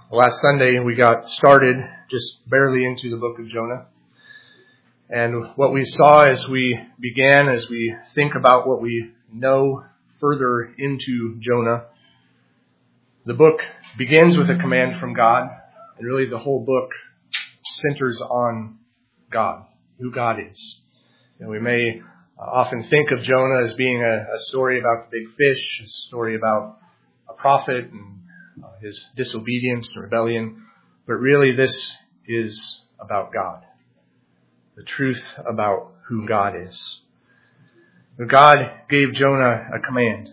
Last Sunday we got started just barely into the book of Jonah. And what we saw as we began, as we think about what we know further into Jonah, the book begins with a command from God. And really the whole book centers on God, who God is. And we may often think of Jonah as being a story about the big fish, a story about a prophet and his disobedience and rebellion. But really this is about God. The truth about who God is. God gave Jonah a command.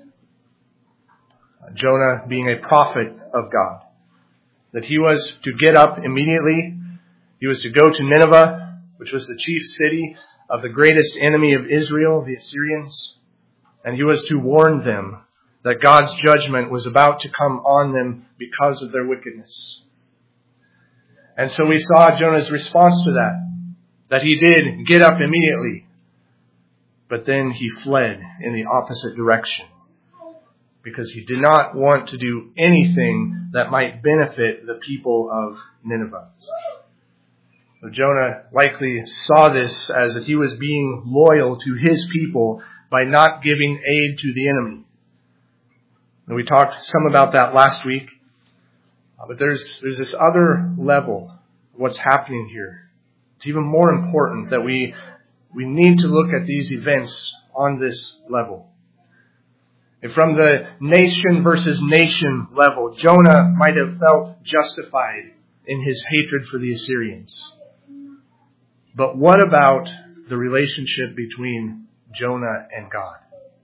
Jonah being a prophet of God. That he was to get up immediately. He was to go to Nineveh, which was the chief city of the greatest enemy of Israel, the Assyrians. And he was to warn them that God's judgment was about to come on them because of their wickedness. And so we saw Jonah's response to that he did get up immediately, but then he fled in the opposite direction because he did not want to do anything that might benefit the people of Nineveh. So Jonah likely saw this as that he was being loyal to his people by not giving aid to the enemy. And we talked some about that last week. But there's this other level of what's happening here. It's even more important that we need to look at these events on this level. And from the nation versus nation level, Jonah might have felt justified in his hatred for the Assyrians. But what about the relationship between Jonah and God?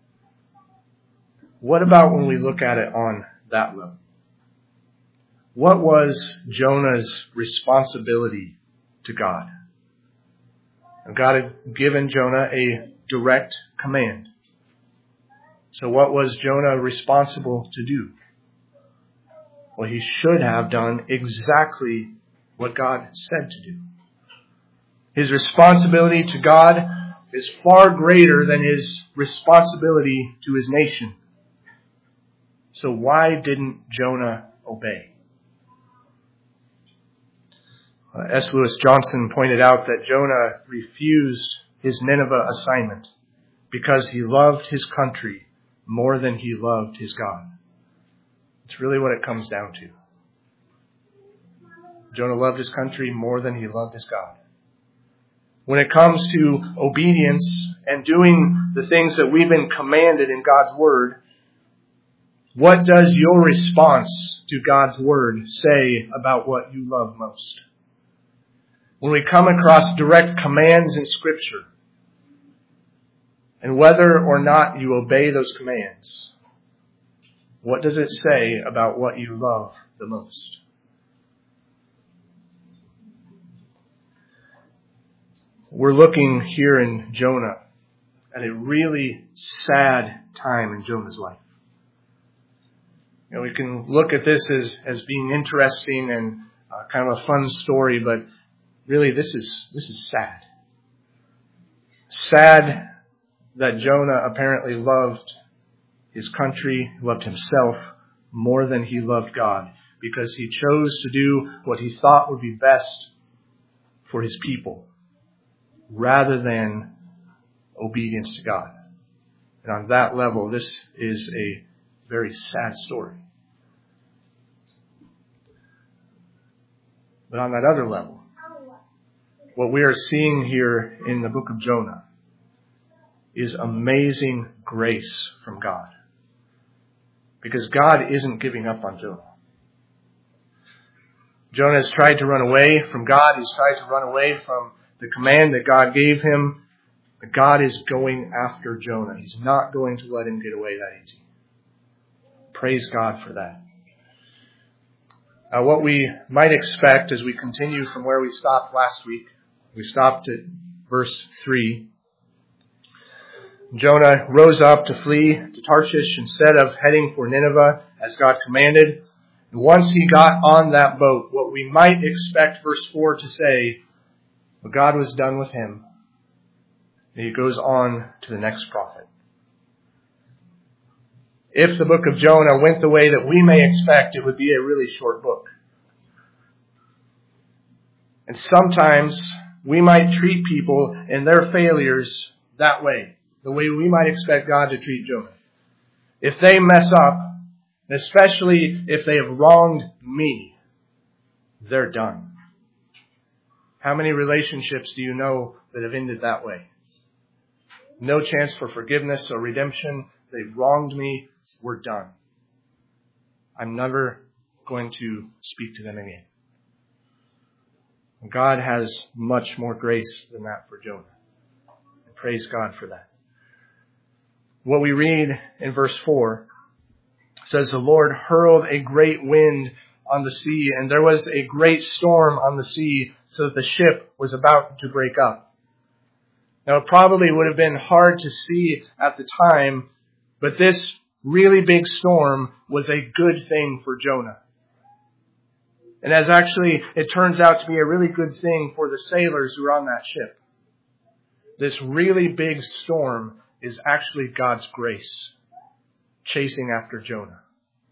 What about when we look at it on that level? What was Jonah's responsibility to God? And God had given Jonah a direct command. So what was Jonah responsible to do? Well, he should have done exactly what God said to do. His responsibility to God is far greater than his responsibility to his nation. So why didn't Jonah obey? S. Lewis Johnson pointed out that Jonah refused his Nineveh assignment because he loved his country more than he loved his God. It's really what it comes down to. Jonah loved his country more than he loved his God. When it comes to obedience and doing the things that we've been commanded in God's Word, what does your response to God's Word say about what you love most? When we come across direct commands in Scripture, and whether or not you obey those commands, what does it say about what you love the most? We're looking here in Jonah at a really sad time in Jonah's life. You know, we can look at this as being interesting and kind of a fun story, but really this is sad. Sad that Jonah apparently loved his country, loved himself more than he loved God, because he chose to do what he thought would be best for his people, rather than obedience to God. And on that level, this is a very sad story. But on that other level, what we are seeing here in the book of Jonah is amazing grace from God. Because God isn't giving up on Jonah. Jonah has tried to run away from God. He's tried to run away from the command that God gave him. But God is going after Jonah. He's not going to let him get away that easy. Praise God for that. What we might expect as we continue from where we stopped last week, we stopped at verse 3. Jonah rose up to flee to Tarshish instead of heading for Nineveh as God commanded. And once he got on that boat, what we might expect verse 4 to say, well, God was done with him. And he goes on to the next prophet. If the book of Jonah went the way that we may expect, it would be a really short book. And sometimes we might treat people and their failures that way, the way we might expect God to treat Jonah. If they mess up, especially if they have wronged me, they're done. How many relationships do you know that have ended that way? No chance for forgiveness or redemption. They wronged me. We're done. I'm never going to speak to them again. God has much more grace than that for Jonah. And praise God for that. What we read in verse 4 says, the Lord hurled a great wind on the sea, and there was a great storm on the sea, so that the ship was about to break up. Now, it probably would have been hard to see at the time, but this really big storm was a good thing for Jonah. And as actually it turns out to be a really good thing for the sailors who were on that ship. This really big storm is actually God's grace chasing after Jonah.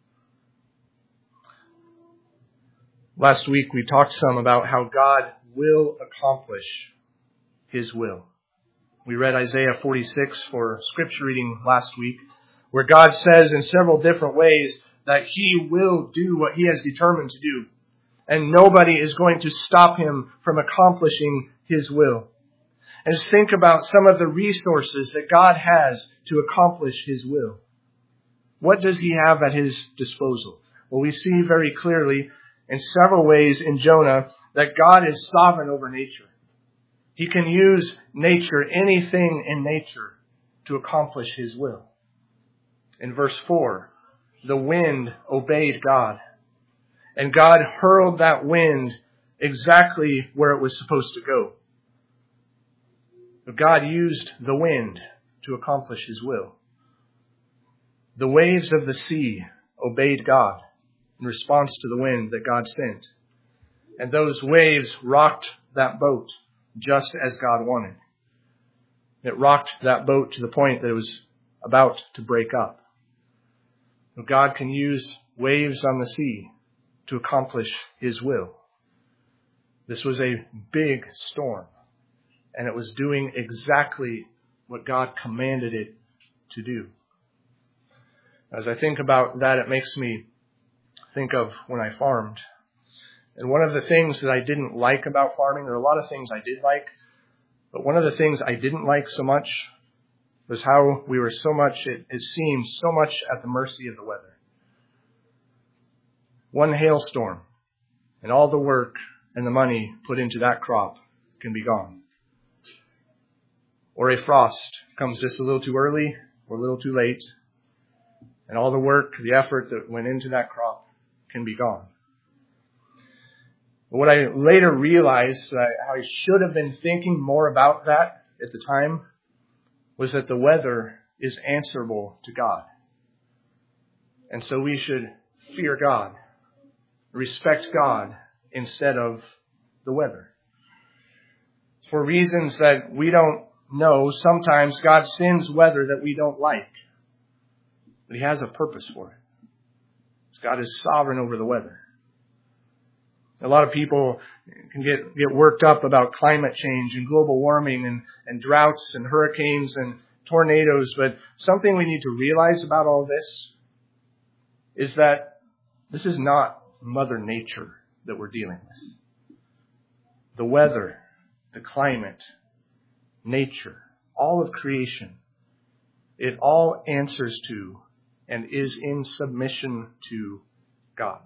Last week we talked some about how God will accomplish His will. We read Isaiah 46 for scripture reading last week, where God says in several different ways that He will do what He has determined to do. And nobody is going to stop Him from accomplishing His will. And just think about some of the resources that God has to accomplish His will. What does He have at His disposal? Well, we see very clearly in several ways in Jonah that God is sovereign over nature. He can use nature, anything in nature, to accomplish His will. In verse 4, the wind obeyed God. And God hurled that wind exactly where it was supposed to go. But God used the wind to accomplish His will. The waves of the sea obeyed God in response to the wind that God sent. And those waves rocked that boat just as God wanted. It rocked that boat to the point that it was about to break up. But God can use waves on the sea to accomplish His will. This was a big storm, and it was doing exactly what God commanded it to do. As I think about that, it makes me think of when I farmed. And one of the things that I didn't like about farming, there are a lot of things I did like, but one of the things I didn't like so much was how we were so much, it seemed, so much at the mercy of the weather. One hailstorm, and all the work and the money put into that crop can be gone. Or a frost comes just a little too early or a little too late, and all the work, the effort that went into that crop can be gone. But what I later realized, how I should have been thinking more about that at the time, was that the weather is answerable to God. And so we should fear God, respect God instead of the weather. For reasons that we don't know, sometimes God sends weather that we don't like. But He has a purpose for it. God is sovereign over the weather. A lot of people can get worked up about climate change and global warming and droughts and hurricanes and tornadoes. But something we need to realize about all this is that this is not Mother Nature that we're dealing with. The weather, the climate, nature, all of creation, it all answers to and is in submission to God.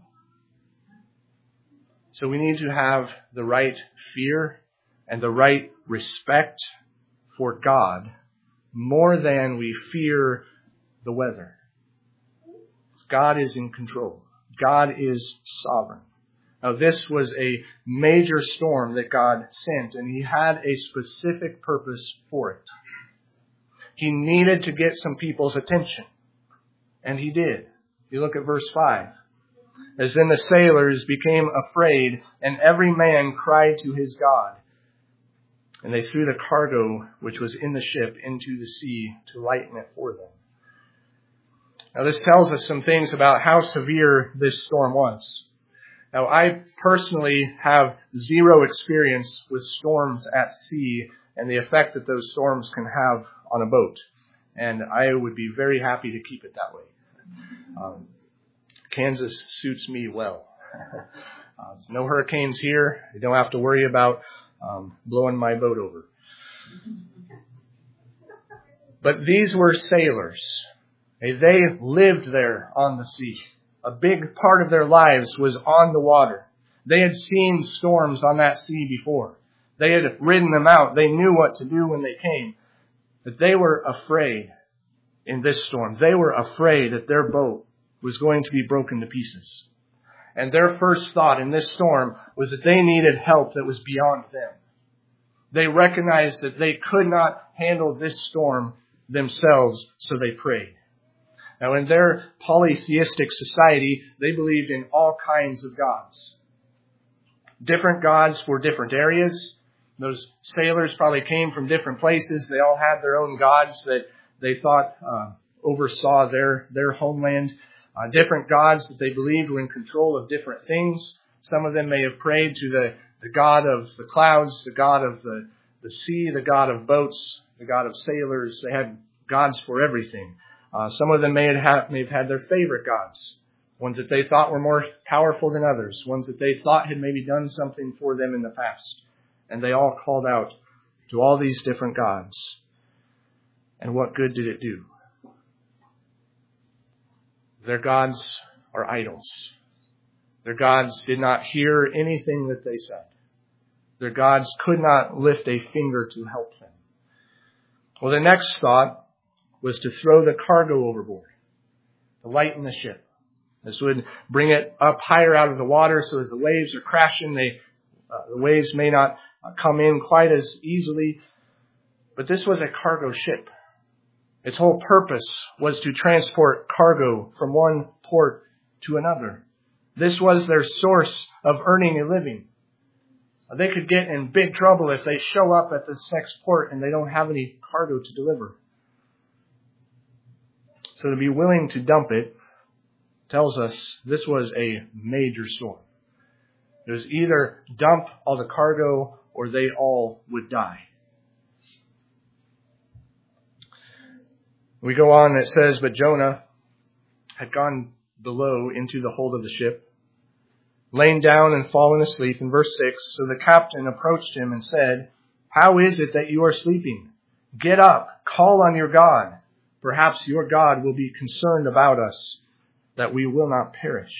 So we need to have the right fear and the right respect for God more than we fear the weather. God is in control. God is sovereign. Now, this was a major storm that God sent, and He had a specific purpose for it. He needed to get some people's attention, and He did. You look at verse 5. As then the sailors became afraid, and every man cried to his God. And they threw the cargo which was in the ship into the sea to lighten it for them. Now this tells us some things about how severe this storm was. Now, I personally have zero experience with storms at sea and the effect that those storms can have on a boat. And I would be very happy to keep it that way. Kansas suits me well. No hurricanes here. You don't have to worry about blowing my boat over. But these were sailors. They lived there on the sea. A big part of their lives was on the water. They had seen storms on that sea before. They had ridden them out. They knew what to do when they came. But they were afraid in this storm. They were afraid that their boat was going to be broken to pieces. And their first thought in this storm was that they needed help that was beyond them. They recognized that they could not handle this storm themselves, so they prayed. Now, in their polytheistic society, they believed in all kinds of gods. Different gods for different areas. Those sailors probably came from different places. They all had their own gods that they thought oversaw their homeland. Different gods that they believed were in control of different things. Some of them may have prayed to the god of the clouds, the god of the sea, the god of boats, the god of sailors. They had gods for everything. Some of them may have had their favorite gods, ones that they thought were more powerful than others, ones that they thought had maybe done something for them in the past. And they all called out to all these different gods. And what good did it do? Their gods are idols. Their gods did not hear anything that they said. Their gods could not lift a finger to help them. Well, the next thought was to throw the cargo overboard, to lighten the ship. This would bring it up higher out of the water, so as the waves are crashing, the waves may not come in quite as easily. But this was a cargo ship. Its whole purpose was to transport cargo from one port to another. This was their source of earning a living. They could get in big trouble if they show up at this next port and they don't have any cargo to deliver. So to be willing to dump it tells us this was a major storm. It was either dump all the cargo or they all would die. We go on, it says, but Jonah had gone below into the hold of the ship, lain down and fallen asleep. In verse 6, so the captain approached him and said, how is it that you are sleeping? Get up, call on your God. Perhaps your God will be concerned about us, that we will not perish.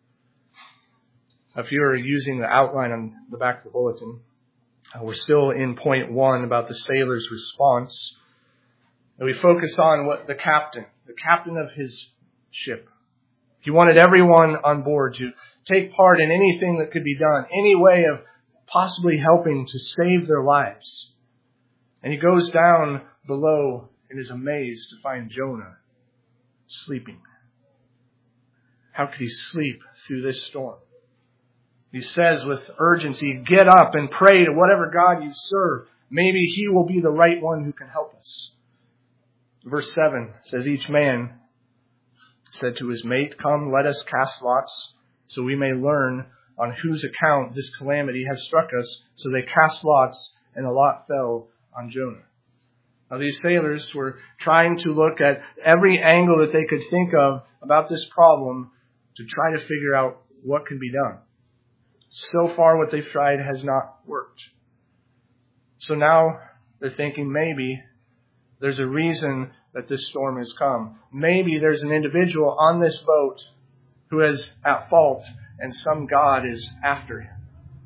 If you're using the outline on the back of the bulletin, we're still in point 1 about the sailor's response. And we focus on what the captain of his ship. He wanted everyone on board to take part in anything that could be done, any way of possibly helping to save their lives. And he goes down below and is amazed to find Jonah sleeping. How could he sleep through this storm? He says with urgency, get up and pray to whatever God you serve. Maybe he will be the right one who can help us. Verse 7 says, each man said to his mate, come, let us cast lots, so we may learn on whose account this calamity has struck us. So they cast lots, and a lot fell on Jonah. Now, these sailors were trying to look at every angle that they could think of about this problem to try to figure out what can be done. So far, what they've tried has not worked. So now they're thinking maybe there's a reason that this storm has come. Maybe there's an individual on this boat who is at fault and some God is after him.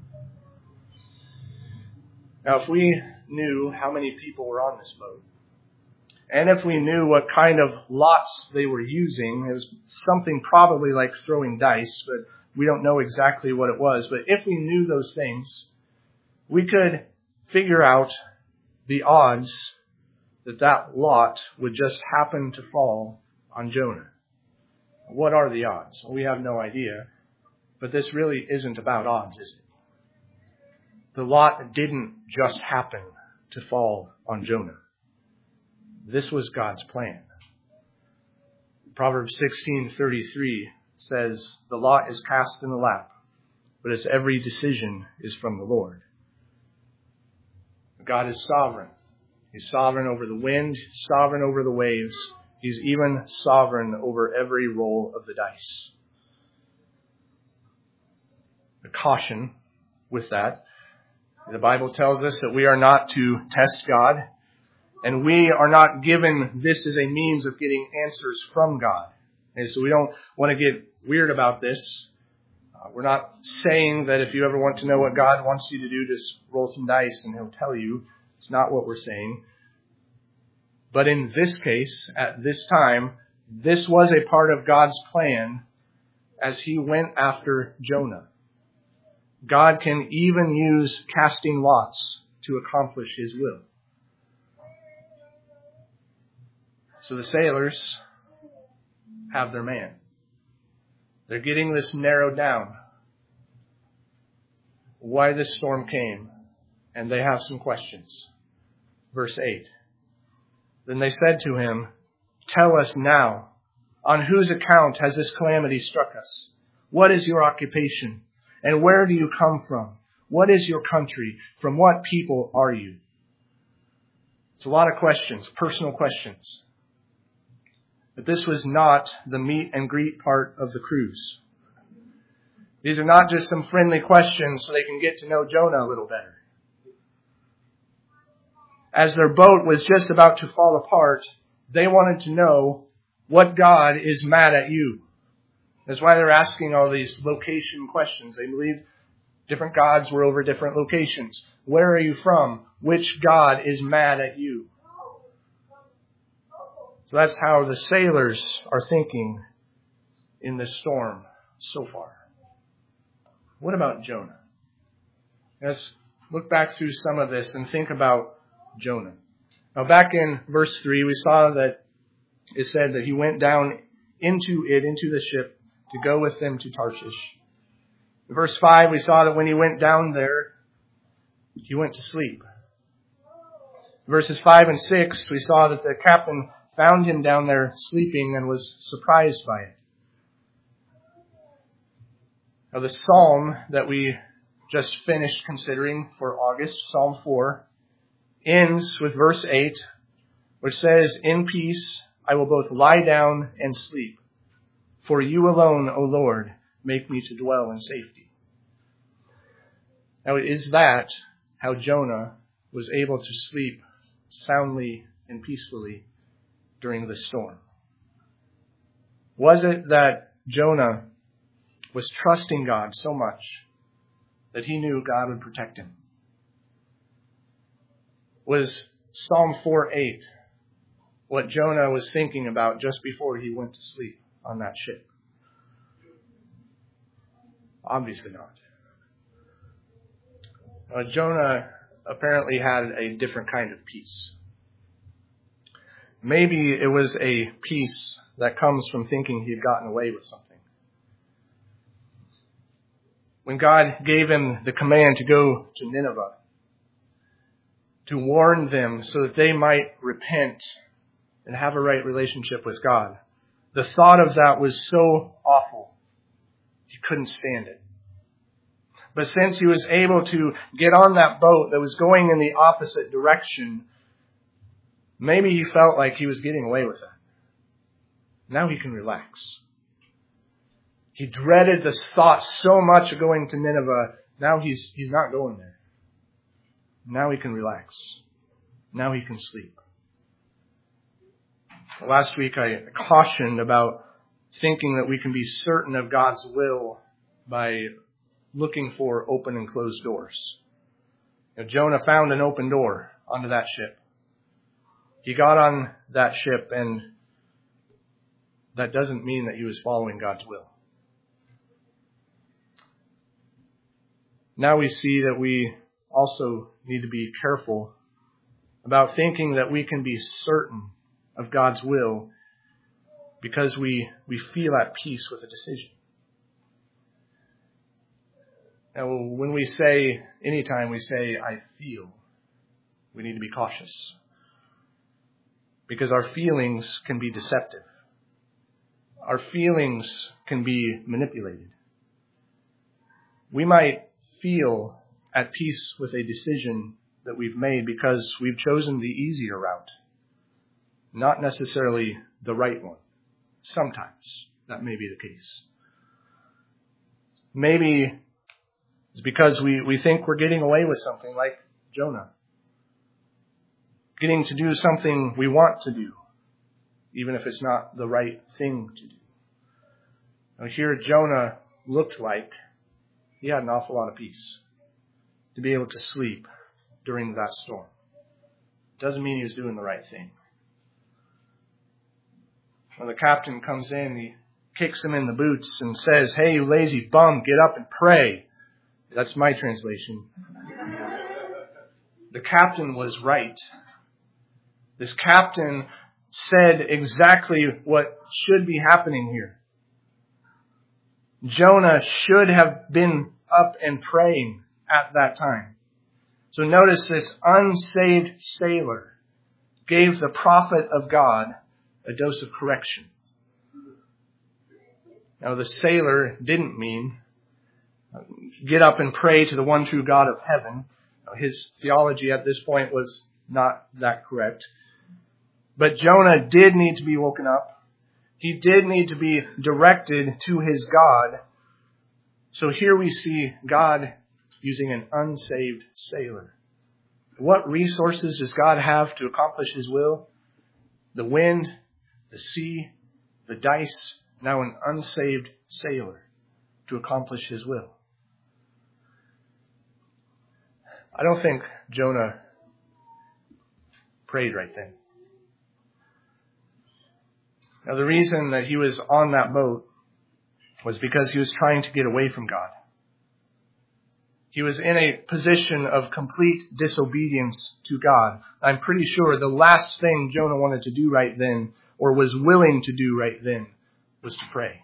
Now, if we knew how many people were on this boat, and if we knew what kind of lots they were using, it was something probably like throwing dice, but we don't know exactly what it was. But if we knew those things, we could figure out the odds that lot would just happen to fall on Jonah. What are the odds? Well, we have no idea. But this really isn't about odds, is it? The lot didn't just happen to fall on Jonah. This was God's plan. Proverbs 16:33 says, the lot is cast in the lap. but its every decision is from the Lord. God is sovereign. He's sovereign over the wind, sovereign over the waves. He's even sovereign over every roll of the dice. A caution with that. The Bible tells us that we are not to test God, and we are not given this as a means of getting answers from God. And so we don't want to get weird about this. We're not saying that if you ever want to know what God wants you to do, just roll some dice and He'll tell you. It's not what we're saying. But in this case, at this time, this was a part of God's plan as He went after Jonah. God can even use casting lots to accomplish His will. So the sailors have their man. They're getting this narrowed down. Why this storm came. And they have some questions. Verse 8. Then they said to him, "Tell us now, on whose account has this calamity struck us? What is your occupation? And where do you come from? What is your country? From what people are you?" It's a lot of questions, personal questions. But this was not the meet and greet part of the cruise. These are not just some friendly questions so they can get to know Jonah a little better. As their boat was just about to fall apart, they wanted to know what God is mad at you. That's why they're asking all these location questions. They believed different gods were over different locations. Where are you from? Which God is mad at you? So that's how the sailors are thinking in this storm so far. What about Jonah? Let's look back through some of this and think about Jonah. Now back in verse 3, we saw that it said that he went down into the ship to go with them to Tarshish. In verse 5, we saw that when he went down there, he went to sleep. In verses 5 and 6, we saw that the captain found him down there sleeping and was surprised by it. Now the psalm that we just finished considering for August, Psalm 4, ends with verse 8, which says, "In peace I will both lie down and sleep. For you alone, O Lord, make me to dwell in safety." Now, is that how Jonah was able to sleep soundly and peacefully during the storm? Was it that Jonah was trusting God so much that he knew God would protect him? Was Psalm 4:8 what Jonah was thinking about just before he went to sleep on that ship? Obviously not. Jonah apparently had a different kind of peace. Maybe it was a peace that comes from thinking he had gotten away with something. When God gave him the command to go to Nineveh, to warn them so that they might repent and have a right relationship with God, the thought of that was so awful, he couldn't stand it. But since he was able to get on that boat that was going in the opposite direction, maybe he felt like he was getting away with that. Now he can relax. He dreaded this thought so much of going to Nineveh. Now he's not going there. Now he can relax. Now he can sleep. Last week I cautioned about thinking that we can be certain of God's will by looking for open and closed doors. Jonah found an open door onto that ship. He got on that ship, and that doesn't mean that he was following God's will. Now we see that we also need to be careful about thinking that we can be certain of God's will because we feel at peace with a decision. Now, when we say, anytime we say, "I feel," we need to be cautious. Because our feelings can be deceptive. Our feelings can be manipulated. We might feel at peace with a decision that we've made because we've chosen the easier route, not necessarily the right one. Sometimes that may be the case. Maybe it's because we think we're getting away with something, like Jonah. Getting to do something we want to do, even if it's not the right thing to do. Now here Jonah looked like he had an awful lot of peace to be able to sleep during that storm. Doesn't mean he was doing the right thing. When the captain comes in, he kicks him in the boots and says, "Hey, you lazy bum, get up and pray." That's my translation. The captain was right. This captain said exactly what should be happening here. Jonah should have been up and praying at that time. So notice this unsaved sailor gave the prophet of God a dose of correction. Now the sailor didn't mean get up and pray to the one true God of heaven. His theology at this point was not that correct. But Jonah did need to be woken up. He did need to be directed to his God. So here we see God using an unsaved sailor. What resources does God have to accomplish his will? The wind, the sea, the dice, now an unsaved sailor to accomplish his will. I don't think Jonah prayed right then. Now the reason that he was on that boat was because he was trying to get away from God. He was in a position of complete disobedience to God. I'm pretty sure the last thing Jonah wanted to do right then, or was willing to do right then, was to pray.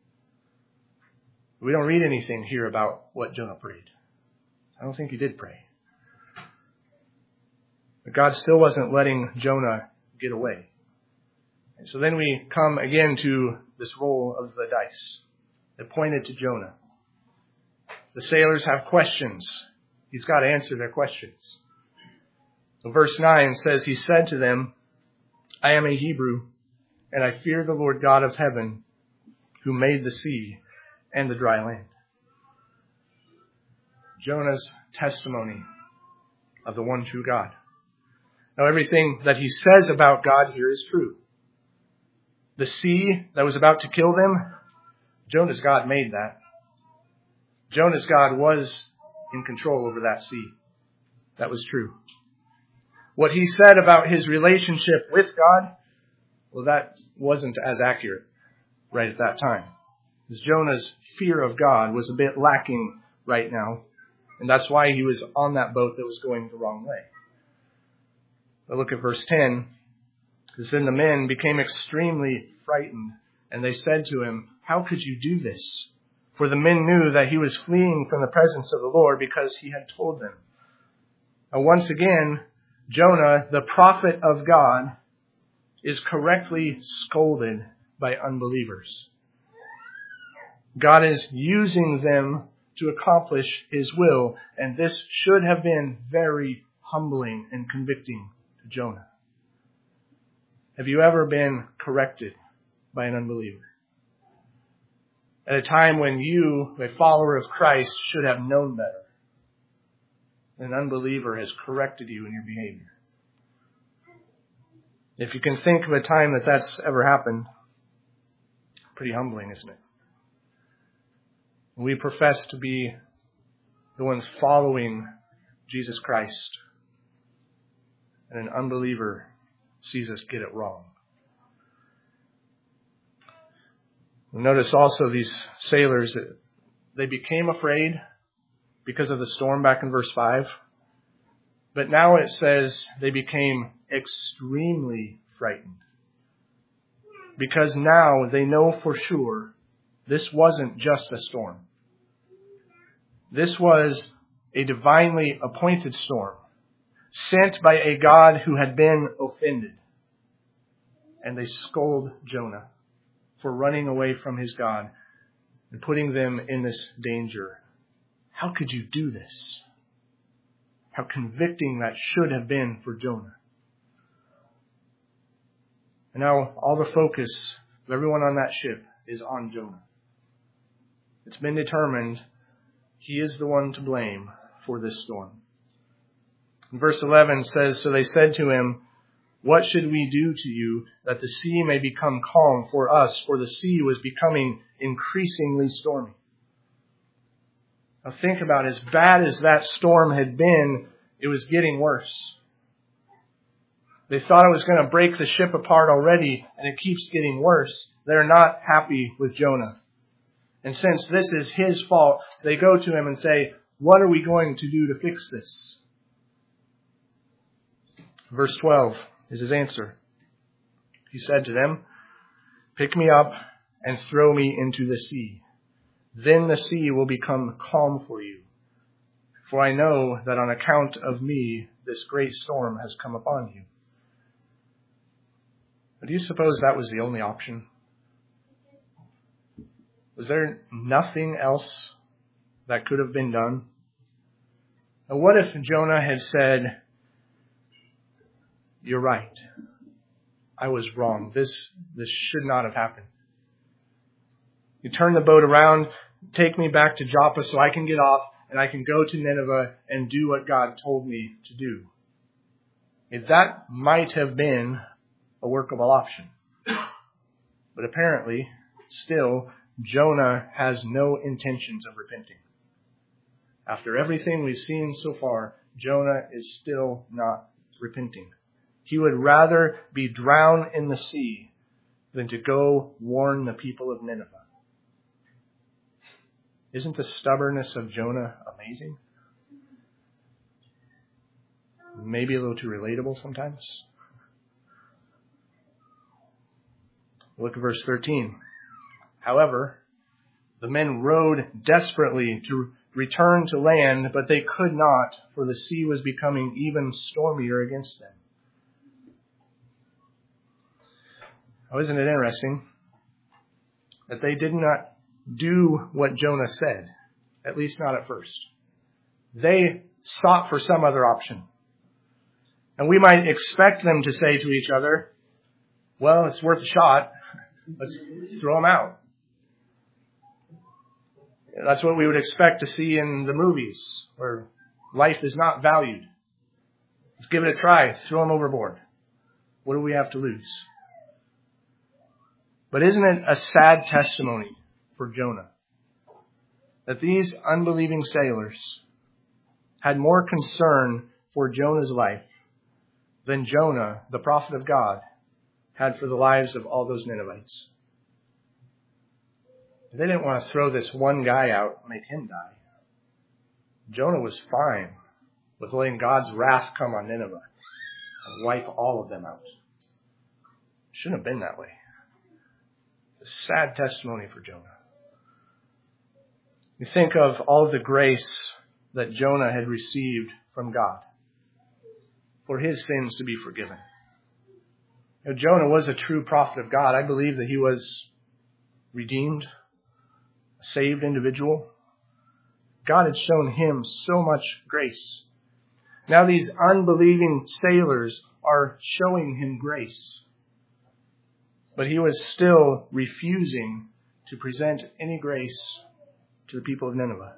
We don't read anything here about what Jonah prayed. I don't think he did pray. But God still wasn't letting Jonah get away. And so then we come again to this roll of the dice that pointed to Jonah. The sailors have questions. He's got to answer their questions. So verse 9 says, he said to them, "I am a Hebrew, and I fear the Lord God of heaven, who made the sea and the dry land." Jonah's testimony of the one true God. Now everything that he says about God here is true. The sea that was about to kill them, Jonah's God made that. Jonah's God was in control over that sea. That was true. What he said about his relationship with God, well, that wasn't as accurate right at that time. Because Jonah's fear of God was a bit lacking right now. And that's why he was on that boat that was going the wrong way. But look at verse 10. Because then the men became extremely frightened, and they said to him, "How could you do this?" For the men knew that he was fleeing from the presence of the Lord because he had told them. Now once again, Jonah, the prophet of God, is correctly scolded by unbelievers. God is using them to accomplish his will, and this should have been very humbling and convicting to Jonah. Have you ever been corrected by an unbeliever? At a time when you, a follower of Christ, should have known better. An unbeliever has corrected you in your behavior. If you can think of a time that that's ever happened, pretty humbling, isn't it? We profess to be the ones following Jesus Christ, and an unbeliever sees us get it wrong. Notice also these sailors, they became afraid because of the storm back in verse 5. But now it says they became extremely frightened. Because now they know for sure this wasn't just a storm. This was a divinely appointed storm, sent by a God who had been offended. And they scold Jonah for running away from his God and putting them in this danger. How could you do this? How convicting that should have been for Jonah. And now all the focus of everyone on that ship is on Jonah. It's been determined he is the one to blame for this storm. And verse 11 says, "So they said to him, 'What should we do to you that the sea may become calm for us?' For the sea was becoming increasingly stormy." Now think about, as bad as that storm had been, it was getting worse. They thought it was going to break the ship apart already, and it keeps getting worse. They're not happy with Jonah. And since this is his fault, they go to him and say, "What are we going to do to fix this?" Verse 12 is his answer. He said to them, "Pick me up and throw me into the sea. Then the sea will become calm for you. For I know that on account of me, this great storm has come upon you." But do you suppose that was the only option? Was there nothing else that could have been done? Now, what if Jonah had said, "You're right. I was wrong. This should not have happened. You turn the boat around, take me back to Joppa so I can get off and I can go to Nineveh and do what God told me to do." If that might have been a workable option. But apparently, still, Jonah has no intentions of repenting. After everything we've seen so far, Jonah is still not repenting. He would rather be drowned in the sea than to go warn the people of Nineveh. Isn't the stubbornness of Jonah amazing? Maybe a little too relatable sometimes. Look at verse 13. "However, the men rowed desperately to return to land, but they could not, for the sea was becoming even stormier against them." Oh, isn't it interesting that they did not do what Jonah said, at least not at first. They sought for some other option. And we might expect them to say to each other, "Well, it's worth a shot. Let's throw them out." That's what we would expect to see in the movies, where life is not valued. Let's give it a try. Throw them overboard. What do we have to lose? But isn't it a sad testimony for Jonah that these unbelieving sailors had more concern for Jonah's life than Jonah, the prophet of God, had for the lives of all those Ninevites? They didn't want to throw this one guy out and make him die. Jonah was fine with letting God's wrath come on Nineveh and wipe all of them out. It shouldn't have been that way. It's a sad testimony for Jonah. You think of all the grace that Jonah had received from God for his sins to be forgiven. You know, Jonah was a true prophet of God. I believe that he was redeemed, a saved individual. God had shown him so much grace. Now these unbelieving sailors are showing him grace. But he was still refusing to present any grace to the people of Nineveh.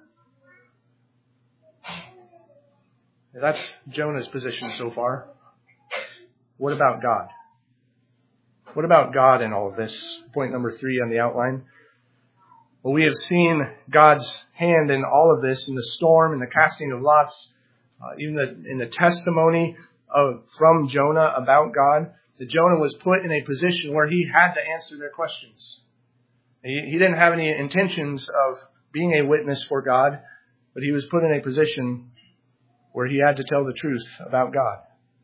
That's Jonah's position so far. What about God? What about God in all of this? Point number 3 on the outline. Well, we have seen God's hand in all of this, in the storm, in the casting of lots, even in the testimony from Jonah about God, that Jonah was put in a position where he had to answer their questions. He didn't have any intentions of being a witness for God, but he was put in a position where he had to tell the truth about God.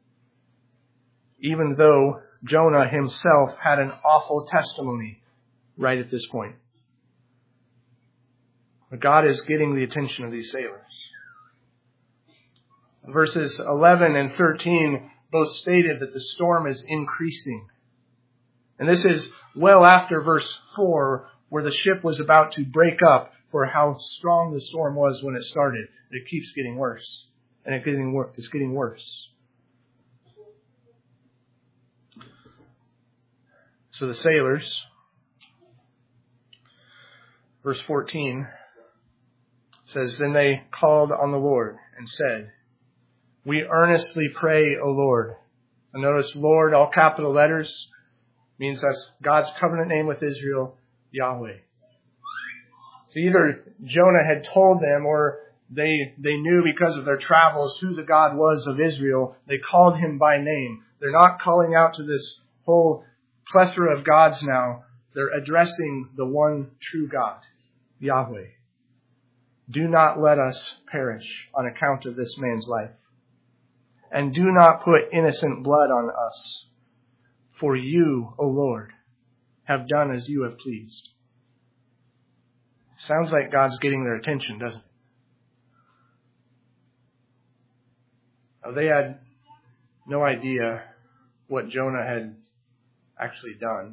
Even though Jonah himself had an awful testimony right at this point. But God is getting the attention of these sailors. Verses 11 and 13 both stated that the storm is increasing. And this is well after verse 4, where the ship was about to break up for how strong the storm was when it started. It keeps getting worse. And it's getting worse. So the sailors, verse 14, says, Then they called on the Lord and said, We earnestly pray, O Lord. And notice Lord, all capital letters, means that's God's covenant name with Israel, Yahweh. So either Jonah had told them, or they knew because of their travels who the God was of Israel. They called him by name. They're not calling out to this whole plethora of gods now. They're addressing the one true God, Yahweh. Do not let us perish on account of this man's life. And do not put innocent blood on us. For you, O Lord, have done as you have pleased. Sounds like God's getting their attention, doesn't it? They had no idea what Jonah had actually done.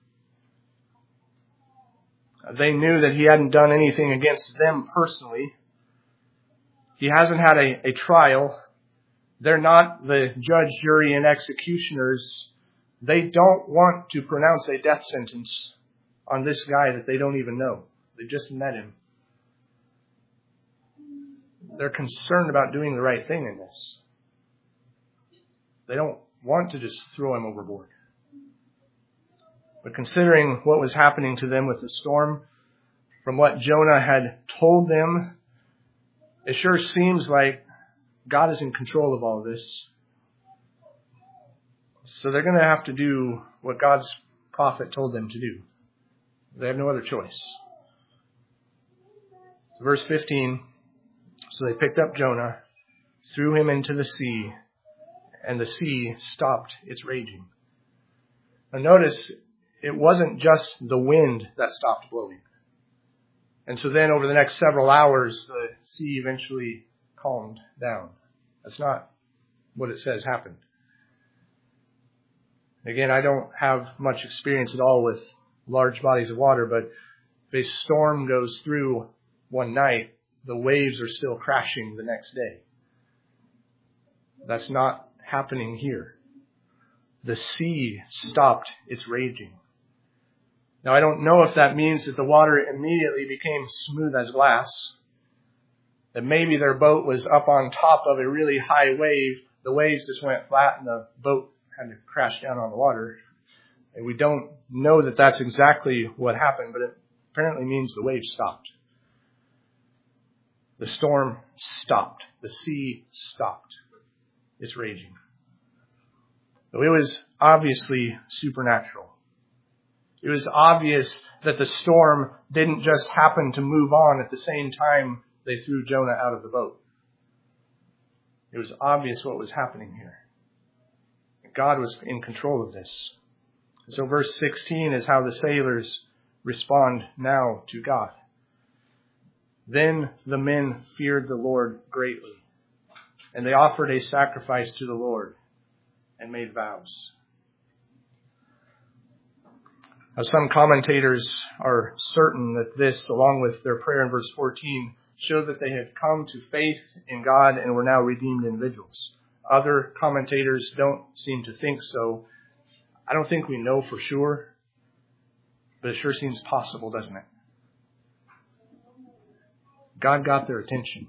They knew that he hadn't done anything against them personally. He hasn't had a trial. They're not the judge, jury, and executioners. They don't want to pronounce a death sentence on this guy that they don't even know. They just met him. They're concerned about doing the right thing in this. They don't want to just throw him overboard. But considering what was happening to them with the storm, from what Jonah had told them, it sure seems like God is in control of all of this. So they're going to have to do what God's prophet told them to do. They have no other choice. So verse 15, So they picked up Jonah, threw him into the sea, and the sea stopped its raging. Now notice, it wasn't just the wind that stopped blowing. And so then over the next several hours, the sea eventually calmed down. That's not what it says happened. Again, I don't have much experience at all with large bodies of water, but if a storm goes through one night, the waves are still crashing the next day. That's not happening here. The sea stopped its raging. Now, I don't know if that means that the water immediately became smooth as glass, that maybe their boat was up on top of a really high wave. The waves just went flat and the boat had to crash down on the water. And we don't know that that's exactly what happened, but it apparently means the waves stopped. The storm stopped. The sea stopped its raging. So it was obviously supernatural. It was obvious that the storm didn't just happen to move on at the same time they threw Jonah out of the boat. It was obvious what was happening here. God was in control of this. So verse 16 is how the sailors respond now to God. Then the men feared the Lord greatly, and they offered a sacrifice to the Lord and made vows. Now, some commentators are certain that this, along with their prayer in verse 14, show that they had come to faith in God and were now redeemed individuals. Other commentators don't seem to think so. I don't think we know for sure, but it sure seems possible, doesn't it? God got their attention.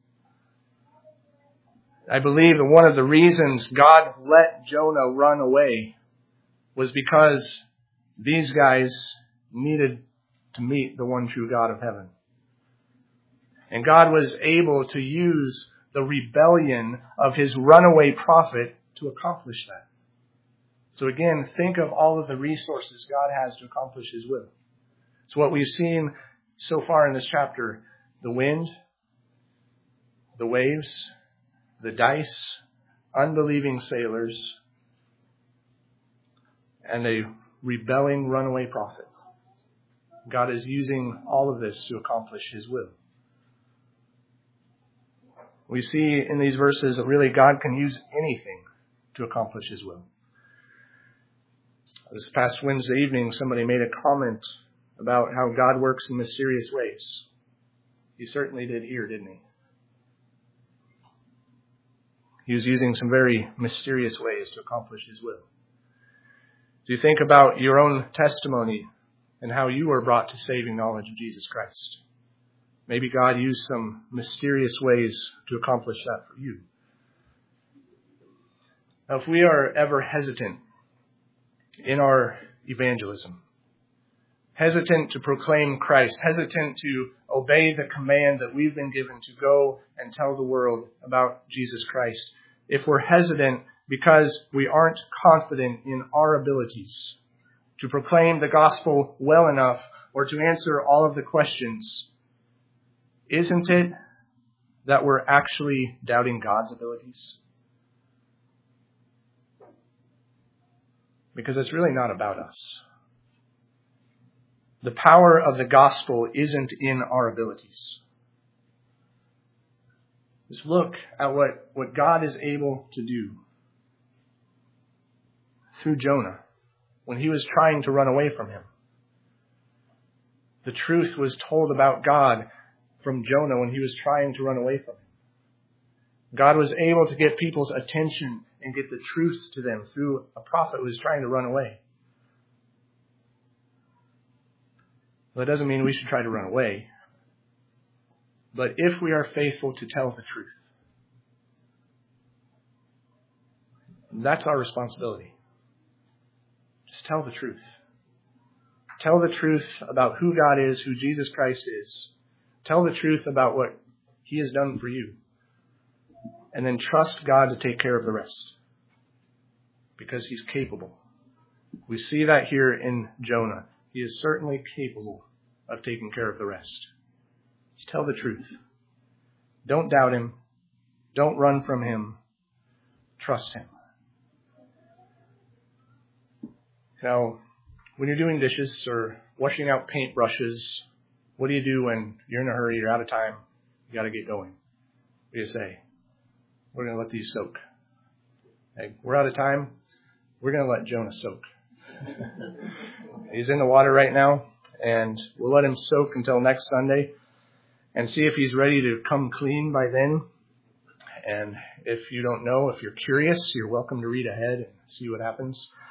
I believe that one of the reasons God let Jonah run away was because these guys needed to meet the one true God of heaven. And God was able to use the rebellion of his runaway prophet to accomplish that. So again, think of all of the resources God has to accomplish his will. It's what we've seen so far in this chapter. The wind, the waves, the dice, unbelieving sailors, and a rebelling runaway prophet. God is using all of this to accomplish his will. We see in these verses that really God can use anything to accomplish his will. This past Wednesday evening, somebody made a comment about how God works in mysterious ways. He certainly did here, didn't he? He was using some very mysterious ways to accomplish his will. Do you think about your own testimony and how you were brought to saving knowledge of Jesus Christ? Maybe God used some mysterious ways to accomplish that for you. Now, if we are ever hesitant in our evangelism, hesitant to proclaim Christ, hesitant to obey the command that we've been given to go and tell the world about Jesus Christ, if we're hesitant because we aren't confident in our abilities to proclaim the gospel well enough or to answer all of the questions, isn't it that we're actually doubting God's abilities? Because it's really not about us. The power of the gospel isn't in our abilities. Just look at what God is able to do through Jonah when he was trying to run away from him. The truth was told about God from Jonah when he was trying to run away from him. God was able to get people's attention and get the truth to them through a prophet who was trying to run away. Well, it doesn't mean we should try to run away. But if we are faithful to tell the truth, that's our responsibility. Just tell the truth. Tell the truth about who God is, who Jesus Christ is. Tell the truth about what He has done for you. And then trust God to take care of the rest. Because He's capable. We see that here in Jonah. He is certainly capable of taking care of the rest. Just tell the truth. Don't doubt Him. Don't run from Him. Trust Him. Now, when you're doing dishes or washing out paintbrushes, what do you do when you're in a hurry, you're out of time, you got to get going? What do you say? We're going to let these soak. Hey, we're out of time. We're going to let Jonah soak. He's in the water right now, and we'll let him soak until next Sunday and see if he's ready to come clean by then. And if you don't know, if you're curious, you're welcome to read ahead and see what happens.